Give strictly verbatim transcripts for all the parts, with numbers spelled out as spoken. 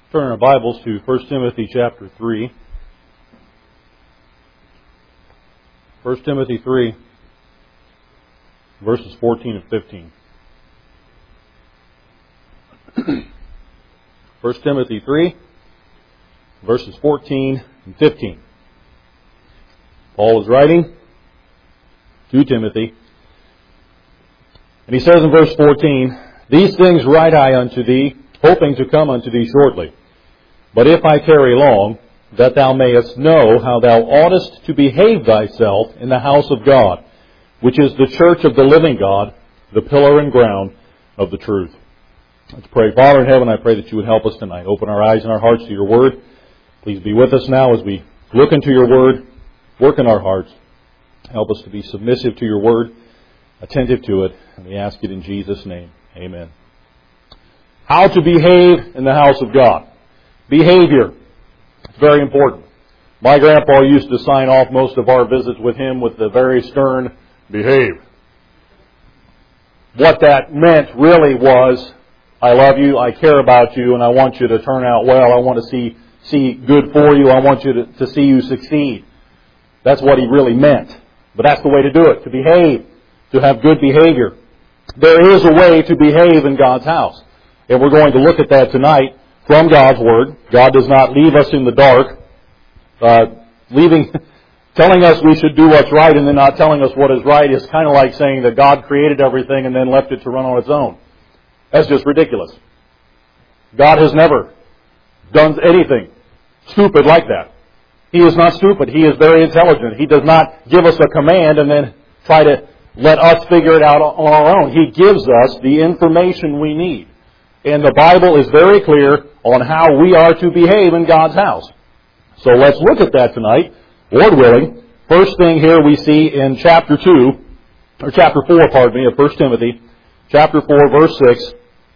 Turn our Bibles to First Timothy chapter three. First Timothy three, verses fourteen and fifteen. First Timothy three, verses fourteen and fifteen. Paul is writing to Timothy, and he says in verse fourteen, "These things write I unto thee, hoping to come unto thee shortly. But if I tarry long, that thou mayest know how thou oughtest to behave thyself in the house of God, which is the church of the living God, the pillar and ground of the truth." Let's pray. Father in heaven, I pray that you would help us tonight. Open our eyes and our hearts to your word. Please be with us now as we look into your word, work in our hearts. Help us to be submissive to your word, attentive to it, and we ask it in Jesus' name. Amen. How to behave in the house of God. Behavior. It's very important. My grandpa used to sign off most of our visits with him with the very stern, "Behave." What that meant really was, I love you, I care about you, and I want you to turn out well. I want to see see good for you. I want you to, to see you succeed. That's what he really meant. But that's the way to do it, to behave, to have good behavior. There is a way to behave in God's house. And we're going to look at that tonight from God's Word. God does not leave us in the dark, uh, leaving, telling us we should do what's right and then not telling us what is right is kind of like saying that God created everything and then left it to run on its own. That's just ridiculous. God has never done anything stupid like that. He is not stupid. He is very intelligent. He does not give us a command and then try to let us figure it out on our own. He gives us the information we need. And the Bible is very clear on how we are to behave in God's house. So let's look at that tonight, Lord willing. First thing here we see in chapter two, or chapter four, pardon me, of First Timothy, chapter four, verse six.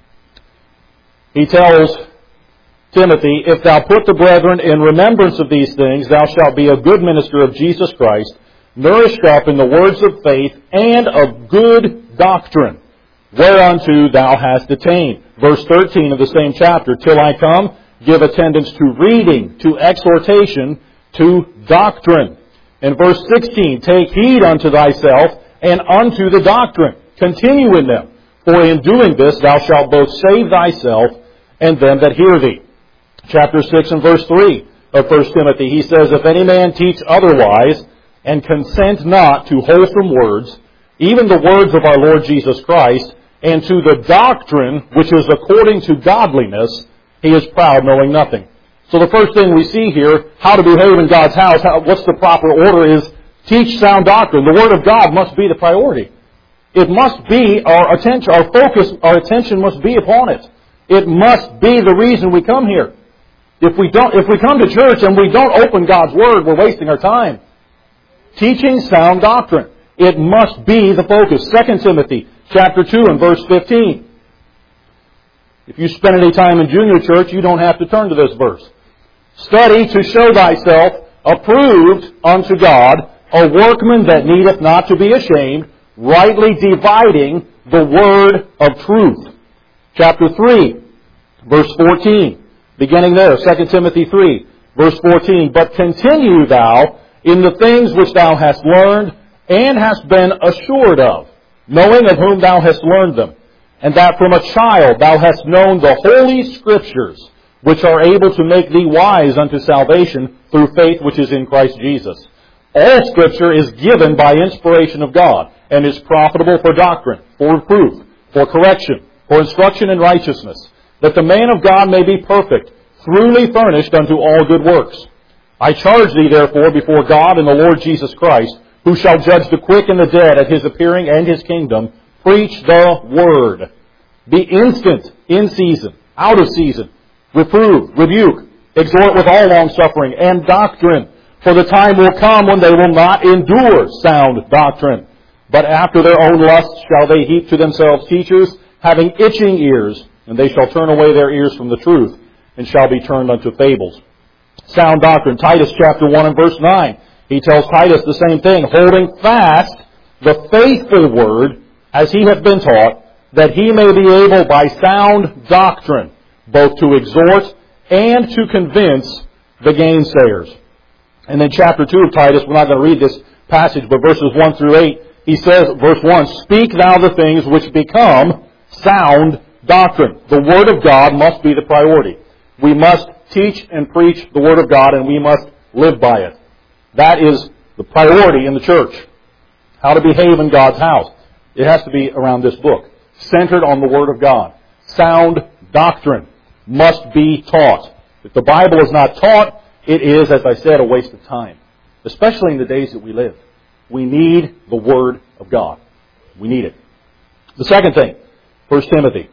He tells Timothy, "If thou put the brethren in remembrance of these things, thou shalt be a good minister of Jesus Christ, nourished up in the words of faith and of good doctrine, whereunto thou hast attained." Verse thirteen of the same chapter, "Till I come, give attendance to reading, to exhortation, to doctrine." In verse sixteen, "Take heed unto thyself and unto the doctrine. Continue in them. For in doing this thou shalt both save thyself and them that hear thee." Chapter six and verse three of First Timothy, he says, "If any man teach otherwise, and consent not to wholesome words, even the words of our Lord Jesus Christ, and to the doctrine which is according to godliness, he is proud, knowing nothing." So the first thing we see here, how to behave in God's house, how, what's the proper order, is teach sound doctrine. The Word of God must be the priority. It must be our attention, our focus, our attention must be upon it. It must be the reason we come here. If we don't, if we come to church and we don't open God's Word, we're wasting our time. Teaching sound doctrine. It must be the focus. Second Timothy chapter two and verse fifteen. If you spend any time in junior church, you don't have to turn to this verse. "Study to show thyself approved unto God, a workman that needeth not to be ashamed, rightly dividing the word of truth." Chapter three, verse fourteen. Beginning there, Second Timothy three, verse fourteen. "But continue thou in the things which thou hast learned and hast been assured of, knowing of whom thou hast learned them, and that from a child thou hast known the holy Scriptures, which are able to make thee wise unto salvation through faith which is in Christ Jesus. All Scripture is given by inspiration of God, and is profitable for doctrine, for reproof, for correction, for instruction in righteousness, that the man of God may be perfect, truly furnished unto all good works. I charge thee therefore before God and the Lord Jesus Christ, who shall judge the quick and the dead at his appearing and his kingdom, preach the word. Be instant, in season, out of season, reprove, rebuke, exhort with all longsuffering and doctrine. For the time will come when they will not endure sound doctrine, but after their own lusts shall they heap to themselves teachers, having itching ears, and they shall turn away their ears from the truth, and shall be turned unto fables." Sound doctrine. Titus chapter one and verse nine. He tells Titus the same thing, "Holding fast the faithful word as he hath been taught, that he may be able by sound doctrine both to exhort and to convince the gainsayers. And then chapter two of Titus, we're not going to read this passage, but verses one through eight, he says, verse one, "Speak thou the things which become sound doctrine." The Word of God must be the priority. We must teach and preach the Word of God, and we must live by it. That is the priority in the church. How to behave in God's house. It has to be around this book, centered on the Word of God. Sound doctrine must be taught. If the Bible is not taught, it is, as I said, a waste of time, especially in the days that we live. We need the Word of God. We need it. The second thing, First Timothy.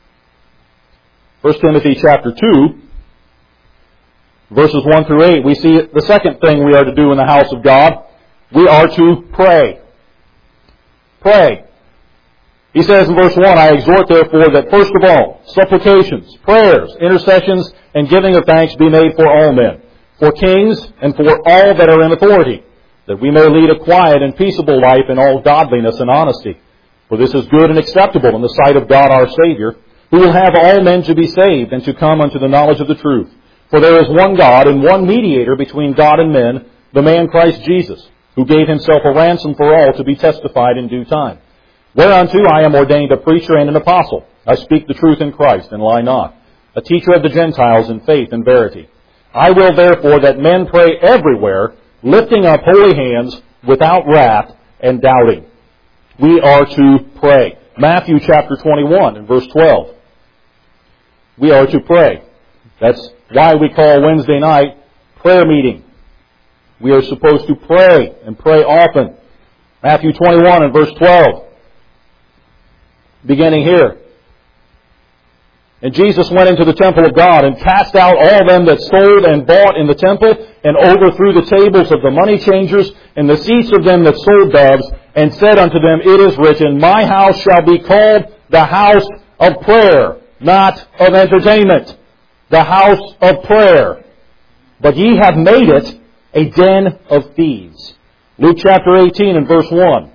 First Timothy chapter two, verses one through eight, we see the second thing we are to do in the house of God. We are to pray. Pray. He says in verse one, "I exhort therefore that first of all, supplications, prayers, intercessions, and giving of thanks be made for all men, for kings and for all that are in authority, that we may lead a quiet and peaceable life in all godliness and honesty. For this is good and acceptable in the sight of God our Savior, who will have all men to be saved and to come unto the knowledge of the truth. For there is one God and one mediator between God and men, the man Christ Jesus, who gave himself a ransom for all to be testified in due time. Whereunto I am ordained a preacher and an apostle. I speak the truth in Christ and lie not, a teacher of the Gentiles in faith and verity. I will therefore that men pray everywhere, lifting up holy hands without wrath and doubting." We are to pray. Matthew chapter twenty-one and verse twelve. We are to pray. That's why we call Wednesday night prayer meeting. We are supposed to pray and pray often. Matthew twenty-one and verse twelve. Beginning here. "And Jesus went into the temple of God and cast out all them that sold and bought in the temple, and overthrew the tables of the money changers and the seats of them that sold doves, and said unto them, It is written, My house shall be called the house of prayer, not of entertainment. The house of prayer. But ye have made it a den of thieves." Luke chapter eighteen and verse one.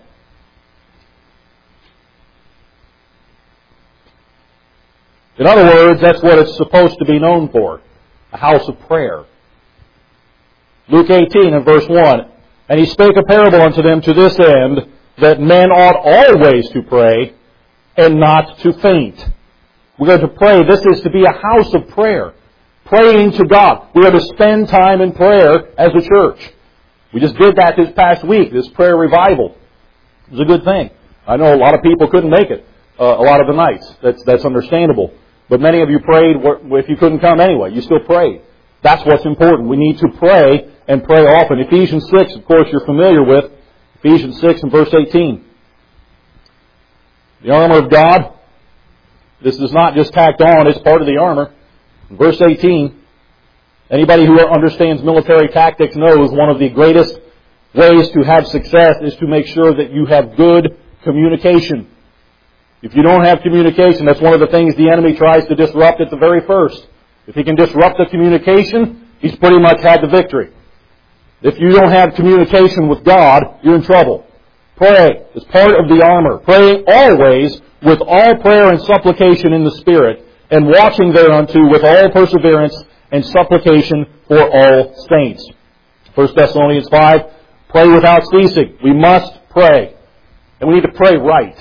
In other words, that's what it's supposed to be known for. A house of prayer. Luke eighteen and verse one. "And he spake a parable unto them to this end, that men ought always to pray, and not to faint." We are to pray. This is to be a house of prayer. Praying to God. We are to spend time in prayer as a church. We just did that this past week, this prayer revival. It was a good thing. I know a lot of people couldn't make it uh, a lot of the nights. That's, that's understandable. But many of you prayed if you couldn't come anyway. You still prayed. That's what's important. We need to pray and pray often. Ephesians six, of course, you're familiar with. Ephesians six and verse eighteen. The armor of God. This is not just tacked on. It's part of the armor. Verse eighteen. Anybody who understands military tactics knows one of the greatest ways to have success is to make sure that you have good communication. If you don't have communication, that's one of the things the enemy tries to disrupt at the very first. If he can disrupt the communication, he's pretty much had the victory. If you don't have communication with God, you're in trouble. Pray is part of the armor. Praying always with all prayer and supplication in the Spirit, and watching thereunto with all perseverance and supplication for all saints. First Thessalonians five, pray without ceasing. We must pray. And we need to pray right.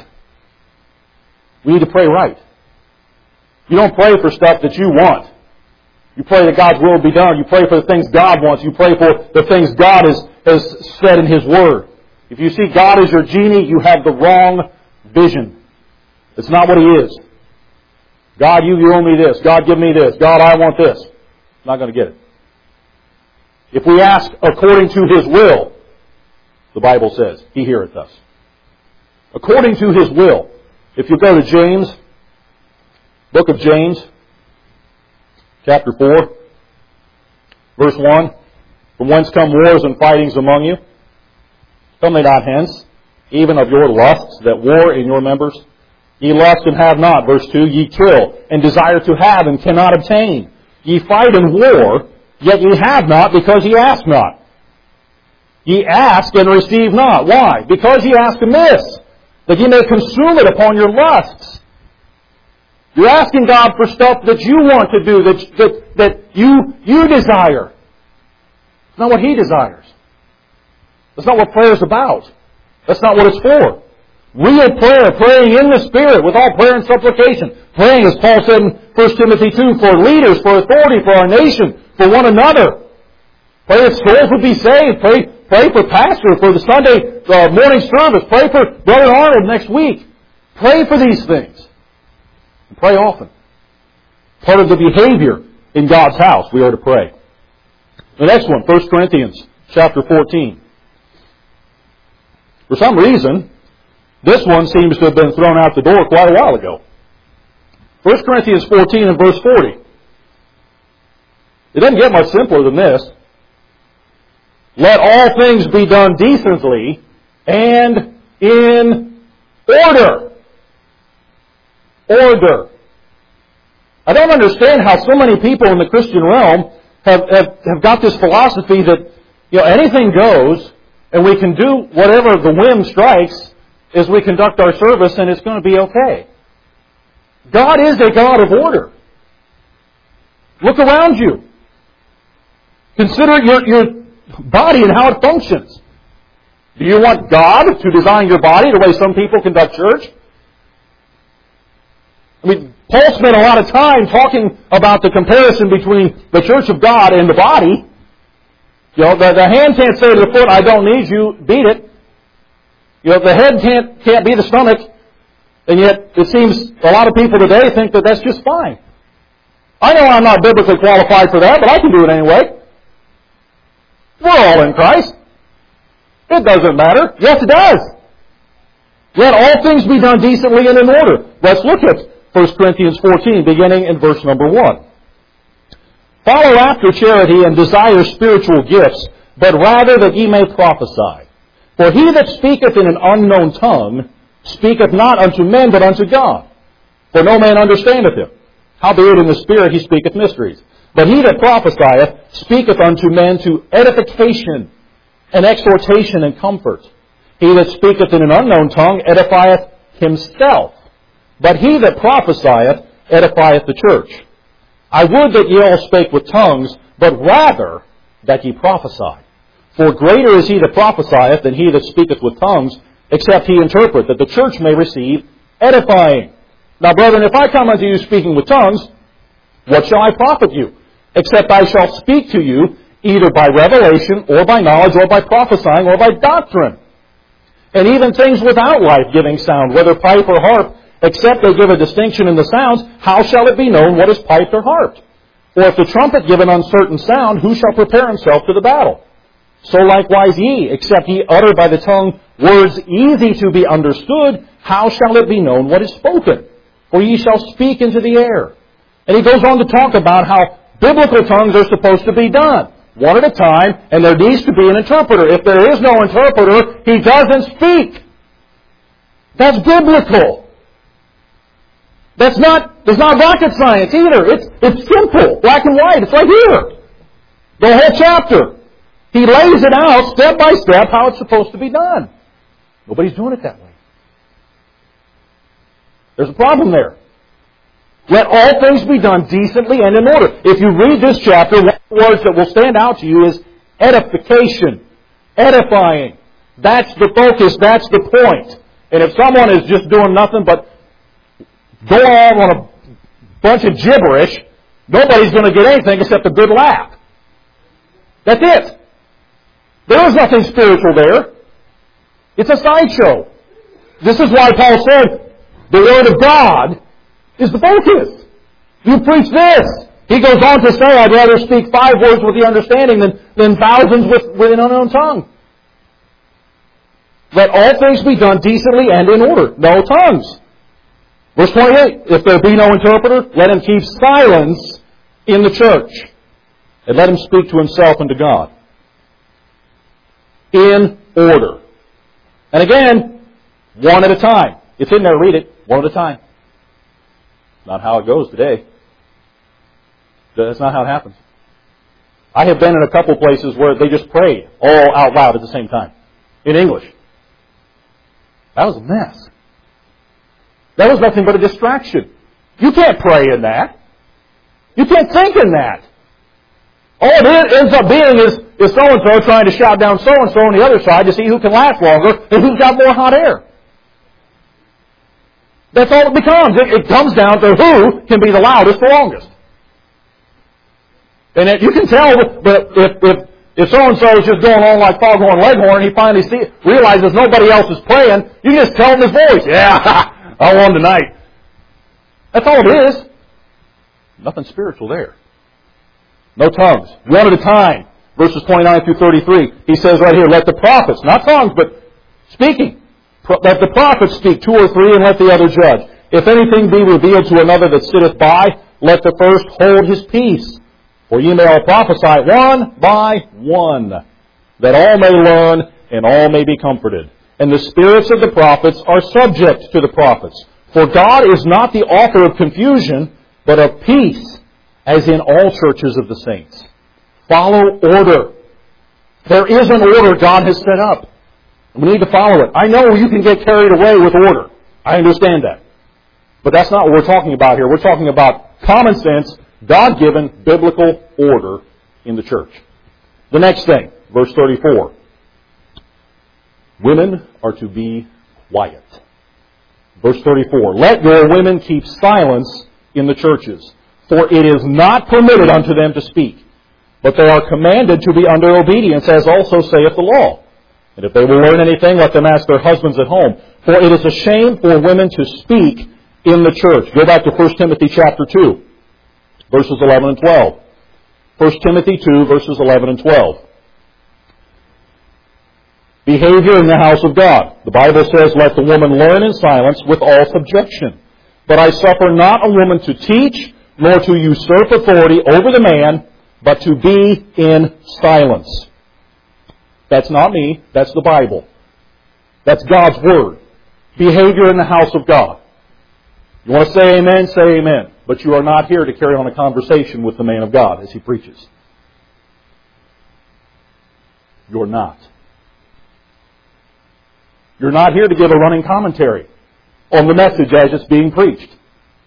We need to pray right. You don't pray for stuff that you want. You pray that God's will be done. You pray for the things God wants. You pray for the things God has, has said in His Word. If you see God as your genie, you have the wrong vision. It's not what He is. God, you, you owe me this. God, give me this. God, I want this. Not going to get it. If we ask according to His will, the Bible says, He heareth us. According to His will. If you go to James, book of James, chapter four, verse one, "From whence come wars and fightings among you? Come they not hence, even of your lusts that war in your members? Ye lust and have not," verse two, "ye kill and desire to have and cannot obtain. Ye fight and war, yet ye have not because ye ask not. Ye ask and receive not." Why? Because ye ask amiss, that ye may consume it upon your lusts. You're asking God for stuff that you want to do, that, that, that you, you desire. It's not what He desires. That's not what prayer is about. That's not what it's for. Real prayer, praying in the Spirit with all prayer and supplication. Praying, as Paul said in First Timothy two, for leaders, for authority, for our nation, for one another. Pray that souls would be saved. Pray, pray for pastor, for the Sunday uh, morning service. Pray for Brother Arnold next week. Pray for these things. And pray often. Part of the behavior in God's house, we are to pray. The next one, First Corinthians chapter fourteen. For some reason, this one seems to have been thrown out the door quite a while ago. First Corinthians fourteen and verse forty. It doesn't get much simpler than this. Let all things be done decently and in order. Order. I don't understand how so many people in the Christian realm have, have, have got this philosophy that, you know, anything goes and we can do whatever the whim strikes as we conduct our service and it's going to be okay. God is a God of order. Look around you. Consider your, your body and how it functions. Do you want God to design your body the way some people conduct church? I mean, Paul spent a lot of time talking about the comparison between the church of God and the body. You know, the, the hand can't say to the foot, I don't need you, beat it. You know, the head can't, can't be the stomach. And yet, it seems a lot of people today think that that's just fine. I know I'm not biblically qualified for that, but I can do it anyway. We're all in Christ. It doesn't matter. Yes, it does. Let all things be done decently and in order. Let's look at First Corinthians fourteen, beginning in verse number one. Follow after charity and desire spiritual gifts, but rather that ye may prophesy. For he that speaketh in an unknown tongue speaketh not unto men, but unto God. For no man understandeth him. Howbeit in the Spirit he speaketh mysteries. But he that prophesieth speaketh unto men to edification and exhortation and comfort. He that speaketh in an unknown tongue edifieth himself. But he that prophesieth edifieth the church. I would that ye all spake with tongues, but rather that ye prophesy. For greater is he that prophesieth than he that speaketh with tongues, except he interpret, that the church may receive edifying. Now, brethren, if I come unto you speaking with tongues, what shall I profit you? Except I shall speak to you either by revelation, or by knowledge, or by prophesying, or by doctrine. And even things without life-giving sound, whether pipe or harp, except they give a distinction in the sounds, how shall it be known what is piped or harped? Or if the trumpet give an uncertain sound, who shall prepare himself to the battle? So likewise ye, except ye utter by the tongue words easy to be understood, how shall it be known what is spoken? For ye shall speak into the air. And he goes on to talk about how biblical tongues are supposed to be done, one at a time, and there needs to be an interpreter. If there is no interpreter, he doesn't speak. That's biblical. That's not, that's not rocket science either. It's, it's simple, black and white. It's right here. The whole chapter. He lays it out step by step how it's supposed to be done. Nobody's doing it that way. There's a problem there. Let all things be done decently and in order. If you read this chapter, one of the words that will stand out to you is edification. Edifying. That's the focus. That's the point. And if someone is just doing nothing but go on on a bunch of gibberish, nobody's going to get anything except a good laugh. That's it. There is nothing spiritual there. It's a sideshow. This is why Paul said, the Word of God is the focus. You preach this. He goes on to say, I'd rather speak five words with the understanding than, than thousands with, with an unknown tongue. Let all things be done decently and in order. No tongues. Verse twenty-eight, if there be no interpreter, let him keep silence in the church, and let him speak to himself and to God. In order. And again, one at a time. It's in there, read it, one at a time. Not how it goes today. That's not how it happens. I have been in a couple places where they just prayed all out loud at the same time, in English. That was a mess. That was nothing but a distraction. You can't pray in that. You can't think in that. All it ends up being is, is so-and-so trying to shout down so-and-so on the other side to see who can last longer and who's got more hot air. That's all it becomes. It, it comes down to who can be the loudest the longest. And it, you can tell that if, if, if so-and-so is just going on like Foghorn Leghorn, he finally see, realizes nobody else is praying, you can just tell him his voice. Yeah, I won tonight. That's all it is. Nothing spiritual there. No tongues. One at a time. Verses twenty-nine through thirty-three. He says right here, let the prophets, not tongues, but speaking. Let the prophets speak, two or three, and let the other judge. If anything be revealed to another that sitteth by, let the first hold his peace. For ye may all prophesy one by one, that all may learn and all may be comforted. And the spirits of the prophets are subject to the prophets. For God is not the author of confusion, but of peace, as in all churches of the saints. Follow order. There is an order God has set up. We need to follow it. I know you can get carried away with order. I understand that. But that's not what we're talking about here. We're talking about common sense, God-given, biblical order in the church. The next thing, verse thirty-four. Women are to be quiet. Verse thirty-four. Let your women keep silence in the churches, for it is not permitted unto them to speak, but they are commanded to be under obedience, as also saith the law. And if they will learn anything, let them ask their husbands at home. For it is a shame for women to speak in the church. Go back to First Timothy chapter two, verses eleven and twelve. First Timothy two, verses eleven and twelve. Behavior in the house of God. The Bible says, let the woman learn in silence with all subjection. But I suffer not a woman to teach, nor to usurp authority over the man, but to be in silence. That's not me. That's the Bible. That's God's Word. Behavior in the house of God. You want to say amen? Say amen. But you are not here to carry on a conversation with the man of God as he preaches. You're not. You're not here to give a running commentary on the message as it's being preached.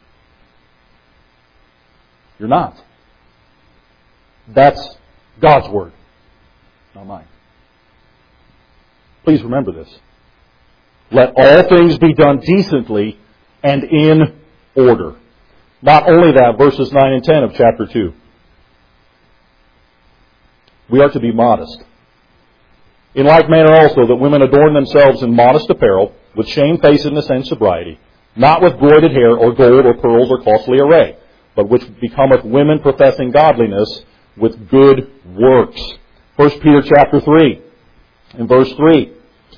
You're not. That's God's Word, not mine. Please remember this. Let all things be done decently and in order. Not only that, verses nine and ten of chapter two. We are to be modest. In like manner also that women adorn themselves in modest apparel, with shamefacedness and sobriety, not with broided hair or gold or pearls or costly array, but which becometh women professing godliness with good works. First Peter chapter three, in verse three.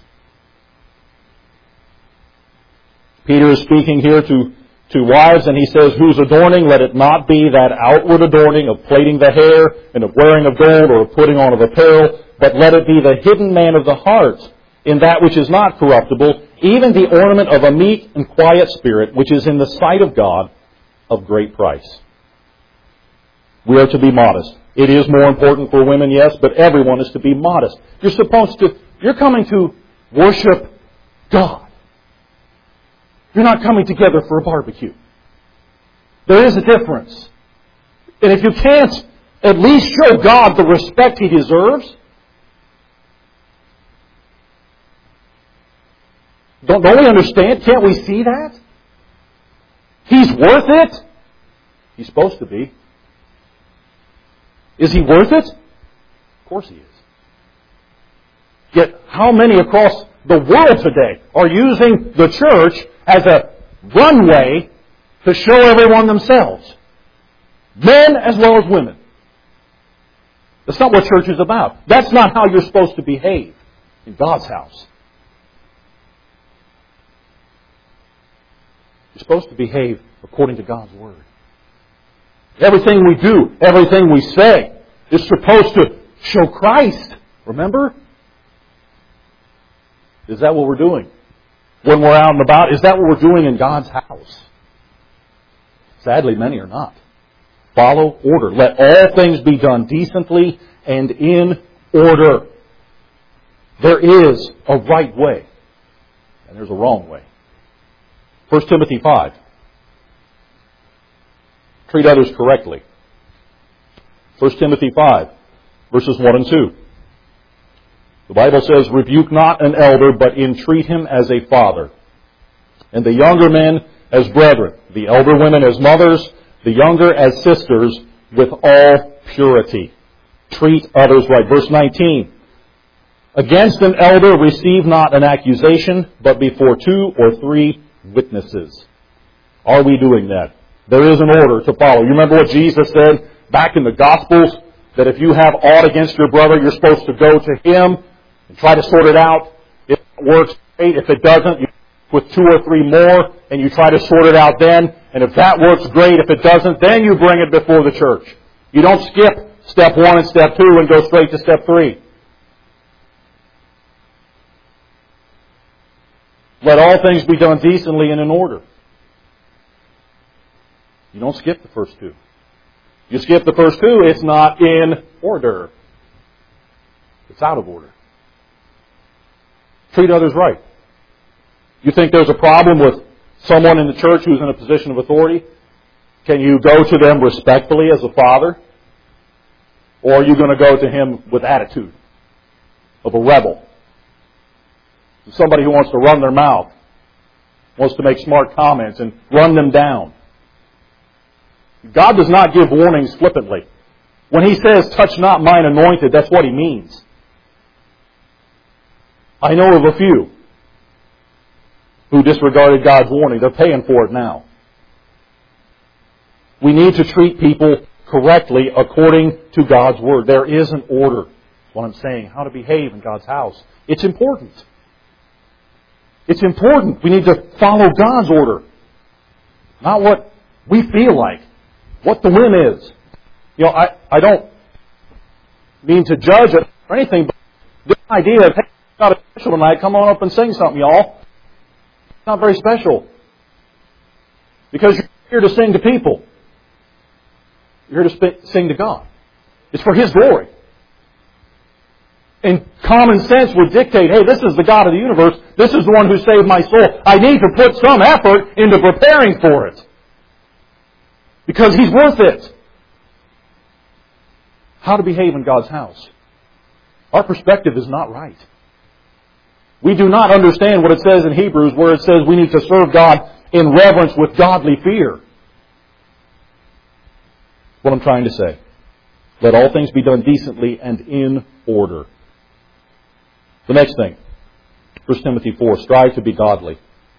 Peter is speaking here to, to wives, and he says, whose adorning, let it not be that outward adorning of plaiting the hair and of wearing of gold or of putting on of apparel, but let it be the hidden man of the heart, in that which is not corruptible, even the ornament of a meek and quiet spirit, which is in the sight of God of great price. We are to be modest. It is more important for women, yes, but everyone is to be modest. You're supposed to, you're coming to worship God. You're not coming together for a barbecue. There is a difference. And if you can't at least show God the respect He deserves, don't, don't we understand? Can't we see that? He's worth it. He's supposed to be. Is He worth it? Of course He is. Yet how many across the world today are using the church as a runway to show everyone themselves? Men as well as women. That's not what church is about. That's not how you're supposed to behave in God's house. You're supposed to behave according to God's Word. Everything we do, everything we say is supposed to show Christ. Remember? Is that what we're doing? When we're out and about, is that what we're doing in God's house? Sadly, many are not. Follow order. Let all things be done decently and in order. There is a right way, and there's a wrong way. First Timothy five. Treat others correctly. First Timothy five, verses one and two. The Bible says, "Rebuke not an elder, but entreat him as a father, and the younger men as brethren, the elder women as mothers, the younger as sisters, with all purity." Treat others right. Verse nineteen. "Against an elder receive not an accusation, but before two or three witnesses." Are we doing that? There is an order to follow. You remember what Jesus said back in the Gospels? That if you have aught against your brother, you're supposed to go to him and try to sort it out. If it works, great. If it doesn't, you with two or three more, and you try to sort it out then. And if that works, great. If it doesn't, then you bring it before the church. You don't skip step one and step two and go straight to step three. Let all things be done decently and in order. You don't skip the first two. You skip the first two, it's not in order. It's out of order. Treat others right. You think there's a problem with someone in the church who's in a position of authority? Can you go to them respectfully as a father? Or are you going to go to him with attitude of a rebel? Somebody who wants to run their mouth, wants to make smart comments and run them down. God does not give warnings flippantly. When He says, "Touch not mine anointed," that's what He means. I know of a few who disregarded God's warning. They're paying for it now. We need to treat people correctly according to God's Word. There is an order. That's what I'm saying. How to behave in God's house. It's important. It's important. We need to follow God's order. Not what we feel like. What the whim is. You know, I, I don't mean to judge it or anything, but this idea of, hey, it's not special tonight, come on up and sing something, y'all. It's not very special. Because you're here to sing to people. You're here to sp- sing to God. It's for His glory. And common sense would dictate, hey, this is the God of the universe. This is the one who saved my soul. I need to put some effort into preparing for it. Because He's worth it. How to behave in God's house. Our perspective is not right. We do not understand what it says in Hebrews where it says we need to serve God in reverence with godly fear. What I'm trying to say. Let all things be done decently and in order. The next thing. First Timothy four. Strive to be godly.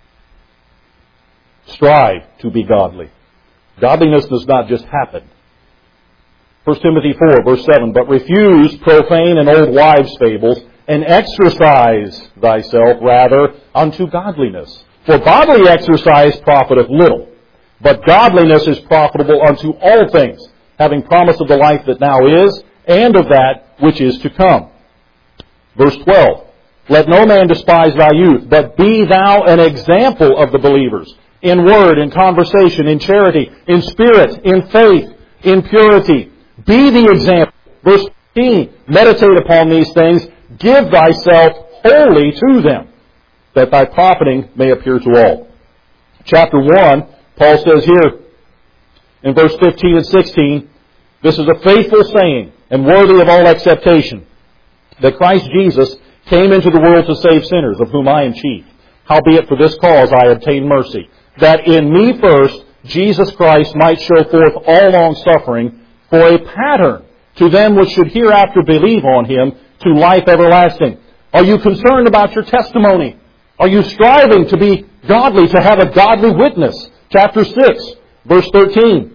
Strive to be godly. Godliness does not just happen. First Timothy four, verse seven. "But refuse profane and old wives' fables, and exercise thyself rather unto godliness. For bodily exercise profiteth little, but godliness is profitable unto all things, having promise of the life that now is, and of that which is to come." Verse twelve. "Let no man despise thy youth, but be thou an example of the believers, in word, in conversation, in charity, in spirit, in faith, in purity. Be the example." Verse fifteen. "Meditate upon these things, give thyself wholly to them, that thy profiting may appear to all." Chapter one, Paul says here, in verse fifteen and sixteen, "This is a faithful saying, and worthy of all acceptation, that Christ Jesus came into the world to save sinners, of whom I am chief. Howbeit for this cause I obtained mercy, that in me first Jesus Christ might show forth all long suffering, for a pattern to them which should hereafter believe on Him, to life everlasting." Are you concerned about your testimony? Are you striving to be godly, to have a godly witness? Chapter six, verse thirteen.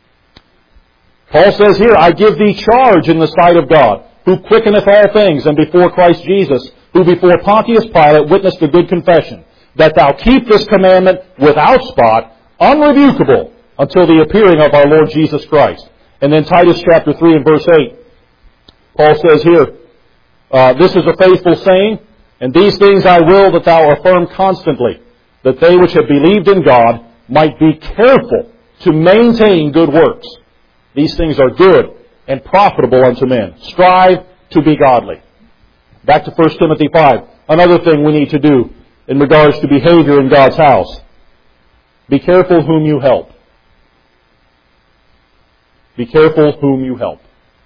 Paul says here, "I give thee charge in the sight of God, who quickeneth all things, and before Christ Jesus, who before Pontius Pilate witnessed a good confession, that thou keep this commandment without spot, unrebukable, until the appearing of our Lord Jesus Christ." And then Titus chapter three and verse eight. Paul says here, uh, "This is a faithful saying, and these things I will that thou affirm constantly, that they which have believed in God might be careful to maintain good works. These things are good and profitable unto men. Strive to be godly." Back to First Timothy five. Another thing we need to do in regards to behavior in God's house. Be careful whom you help. Be careful whom you help.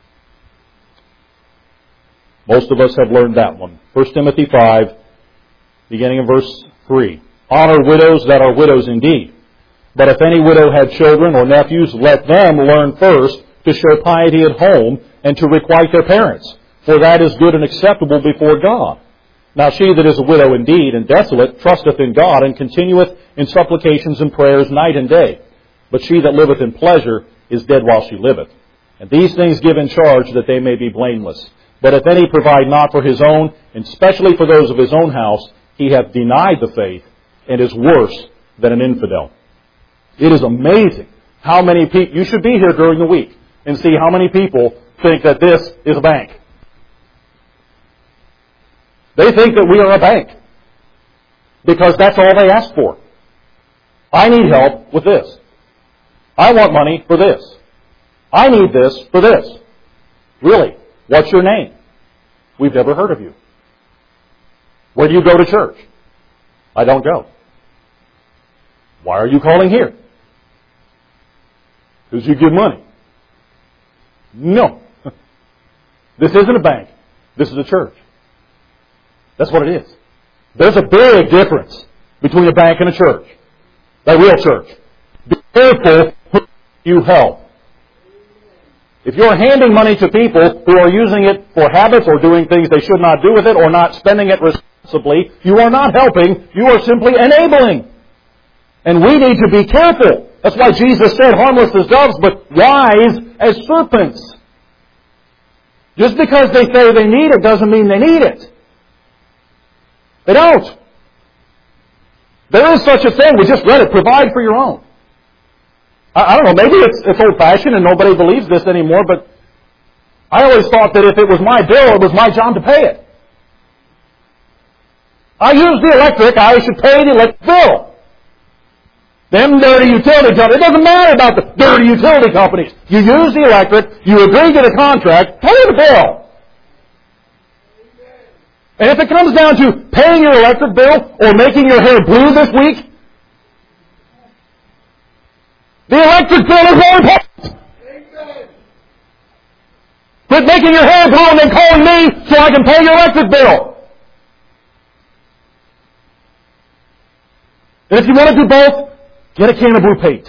Most of us have learned that one. First Timothy five, beginning in verse three. Honor widows that are widows indeed. But if any widow had children or nephews, let them learn first to show piety at home and to requite their parents. For that is good and acceptable before God. Now she that is a widow indeed and desolate trusteth in God and continueth in supplications and prayers night and day. But she that liveth in pleasure is dead while she liveth. And these things give in charge that they may be blameless. But if any provide not for his own, and especially for those of his own house, he hath denied the faith and is worse than an infidel. It is amazing how many people, you should be here during the week and see how many people think that this is a bank. They think that we are a bank because that's all they ask for. I need help with this. I want money for this. I need this for this. Really? What's your name? We've never heard of you. Where do you go to church? I don't go. Why are you calling here? Because you give money. No. This isn't a bank. This is a church. That's what it is. There's a big difference between a bank and a church. A real church. Be careful who you help. If you're handing money to people who are using it for habits or doing things they should not do with it or not spending it responsibly, you are not helping. You are simply enabling. And we need to be careful. That's why Jesus said, harmless as doves, but wise as serpents. Just because they say they need it doesn't mean they need it. They don't. There is such a thing. We just read it. Provide for your own. I, I don't know. Maybe it's, it's old-fashioned and nobody believes this anymore, but I always thought that if it was my bill, it was my job to pay it. I use the electric. I should pay the electric bill. Them dirty utility companies. It doesn't matter about the dirty utility companies. You use the electric. You agree to the contract. Pay the bill. And if it comes down to paying your electric bill or making your hair blue this week, the electric bill is more important. Quit making your hair blue and then calling me so I can pay your electric bill. And if you want to do both, get a can of blue paint.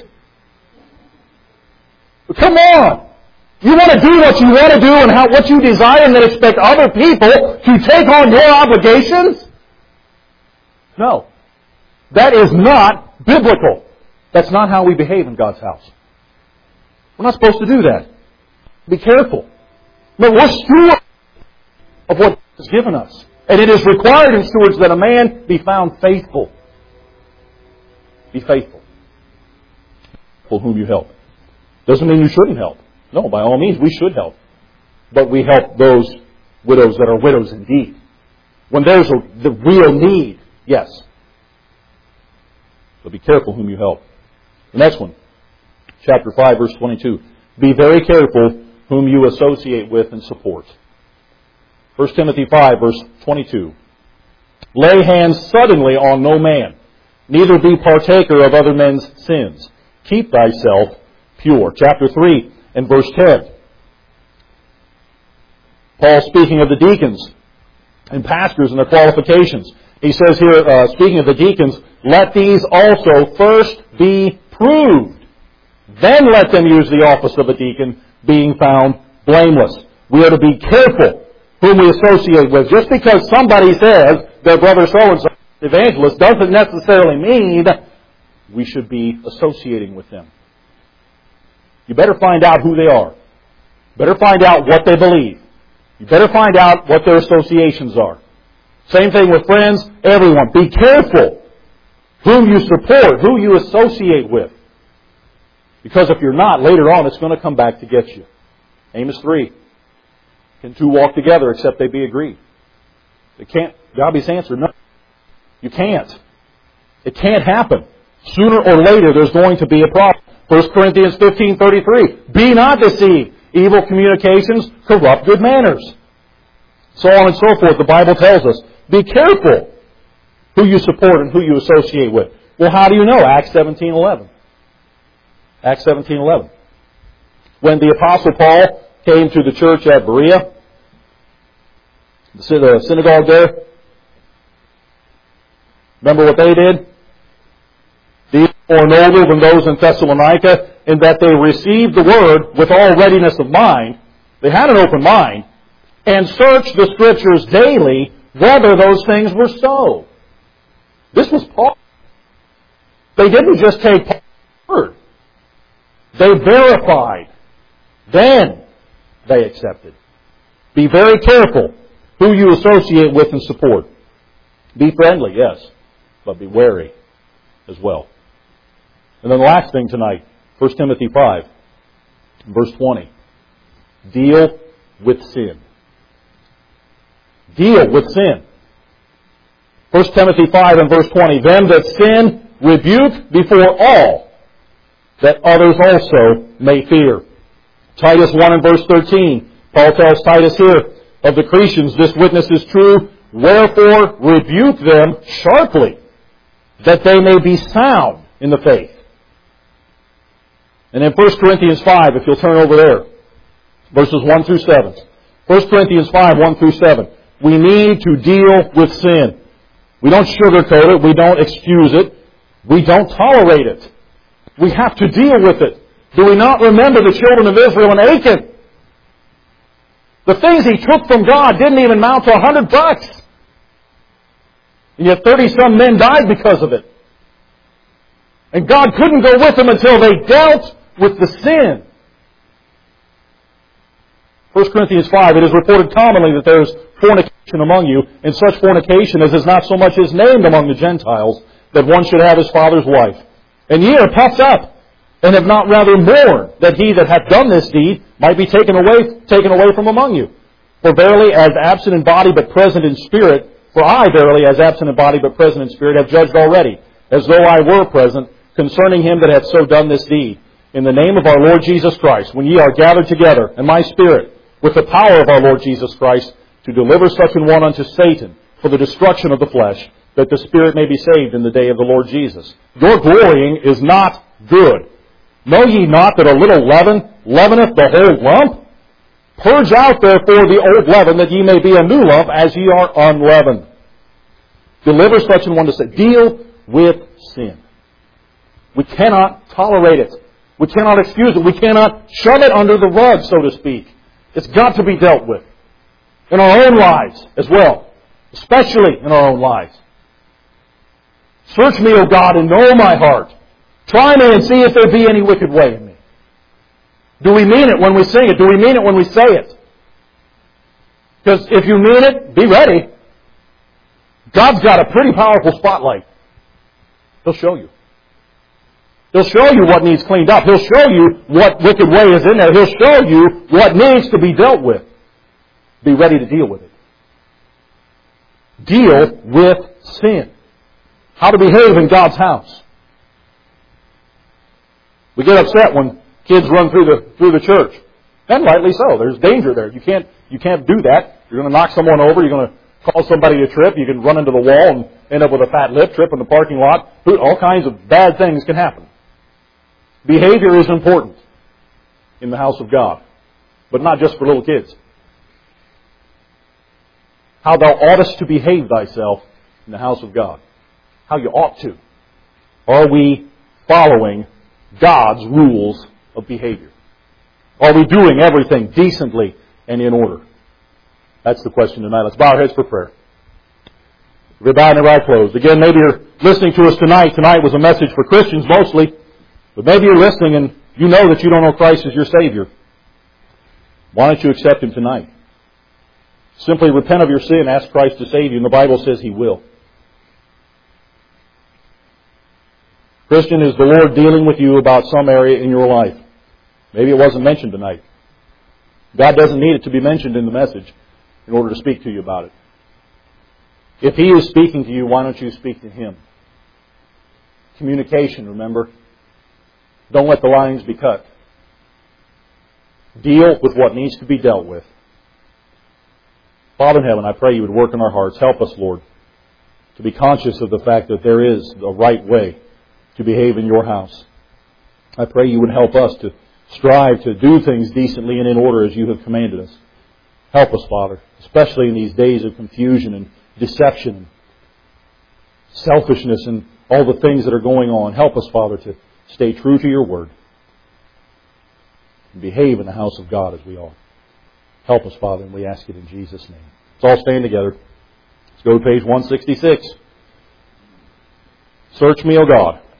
But come on. You want to do what you want to do and how, what you desire and then expect other people to take on your obligations? No. That is not biblical. That's not how we behave in God's house. We're not supposed to do that. Be careful. But we're stewards of what God has given us. And it is required in stewards that a man be found faithful. Be faithful. For whom you help. Doesn't mean you shouldn't help. No, by all means, we should help. But we help those widows that are widows indeed. When there's a, the real need, yes. So be careful whom you help. The next one, chapter five, verse twenty-two. Be very careful whom you associate with and support. First Timothy five, verse twenty-two. Lay hands suddenly on no man, neither be partaker of other men's sins. Keep thyself pure. Chapter three and verse ten. Paul speaking of the deacons and pastors and their qualifications. He says here, uh, speaking of the deacons, let these also first be proved. Then let them use the office of a deacon, being found blameless. We are to be careful whom we associate with. Just because somebody says their brother so-and-so evangelist doesn't necessarily mean we should be associating with them. You better find out who they are. Better find out what they believe. You better find out what their associations are. Same thing with friends, everyone. Be careful whom you support, who you associate with. Because if you're not, later on it's going to come back to get you. Amos three. Can two walk together except they be agreed? It can't. God's answer, no. You can't. It can't happen. Sooner or later there's going to be a problem. First Corinthians fifteen thirty-three. Be not deceived. Evil communications corrupt good manners. So on and so forth. The Bible tells us. Be careful who you support and who you associate with. Well, how do you know? Acts seventeen eleven. Acts seventeen eleven. when the Apostle Paul came to the church at Berea, the synagogue there. Remember what they did? These were more noble than those in Thessalonica, in that they received the Word with all readiness of mind. They had an open mind, and searched the Scriptures daily whether those things were so. This was Paul. They didn't just take Paul's word. They verified. Then they accepted. Be very careful who you associate with and support. Be friendly, yes, but be wary as well. And then the last thing tonight, First Timothy five, verse twenty. Deal with sin. Deal with sin. First Timothy five and verse twenty. Them that sin rebuke before all, that others also may fear. Titus one and verse thirteen. Paul tells Titus here, of the Cretans, this witness is true. Wherefore rebuke them sharply, that they may be sound in the faith. And in First Corinthians five, if you'll turn over there, verses one through seven. First Corinthians five, one through seven. We need to deal with sin. We don't sugarcoat it. We don't excuse it. We don't tolerate it. We have to deal with it. Do we not remember the children of Israel and Achan? The things he took from God didn't even amount to a hundred bucks. And yet thirty-some men died because of it. And God couldn't go with them until they dealt with the sin. First Corinthians five, it is reported commonly that there is fornication among you, and such fornication as is not so much as named among the Gentiles, that one should have his father's wife. And ye are puffed up, and have not rather mourned that he that hath done this deed might be taken away, taken away from among you. For verily, as absent in body but present in spirit, for I verily, as absent in body but present in spirit, have judged already, as though I were present, concerning him that hath so done this deed. In the name of our Lord Jesus Christ, when ye are gathered together, in my spirit, with the power of our Lord Jesus Christ, to deliver such an one unto Satan, for the destruction of the flesh, that the spirit may be saved in the day of the Lord Jesus. Your glorying is not good. Know ye not that a little leaven leaveneth the whole lump? Purge out therefore the old leaven, that ye may be a new lump, as ye are unleavened. Deliver such an one to Satan. Deal with sin. We cannot tolerate it. We cannot excuse it. We cannot shove it under the rug, so to speak. It's got to be dealt with. In our own lives as well. Especially in our own lives. Search me, O God, and know my heart. Try me and see if there be any wicked way in me. Do we mean it when we sing it? Do we mean it when we say it? Because if you mean it, be ready. God's got a pretty powerful spotlight. He'll show you. He'll show you what needs cleaned up. He'll show you what wicked way is in there. He'll show you what needs to be dealt with. Be ready to deal with it. Deal with sin. How to behave in God's house. We get upset when kids run through the through the church. And rightly so. There's danger there. You can't you can't do that. You're going to knock someone over. You're going to cause somebody to trip. You can run into the wall and end up with a fat lip, trip in the parking lot. All kinds of bad things can happen. Behavior is important in the house of God. But not just for little kids. How thou oughtest to behave thyself in the house of God. How you ought to. Are we following God's rules of behavior? Are we doing everything decently and in order? That's the question tonight. Let's bow our heads for prayer. We're bowing our eyes closed. Again, maybe you're listening to us tonight. Tonight was a message for Christians mostly. But maybe you're listening and you know that you don't know Christ as your Savior. Why don't you accept Him tonight? Simply repent of your sin, ask Christ to save you, and the Bible says He will. Christian, is the Lord dealing with you about some area in your life? Maybe it wasn't mentioned tonight. God doesn't need it to be mentioned in the message in order to speak to you about it. If He is speaking to you, why don't you speak to Him? Communication, remember? Don't let the lines be cut. Deal with what needs to be dealt with. Father in heaven, I pray you would work in our hearts. Help us, Lord, to be conscious of the fact that there is a right way to behave in your house. I pray you would help us to strive to do things decently and in order as You have commanded us. Help us, Father, especially in these days of confusion and deception and selfishness and all the things that are going on. Help us, Father, to stay true to Your Word and behave in the house of God as we ought. Help us, Father, and we ask it in Jesus' name. Let's all stand together. Let's go to page one sixty-six. Search me, O God,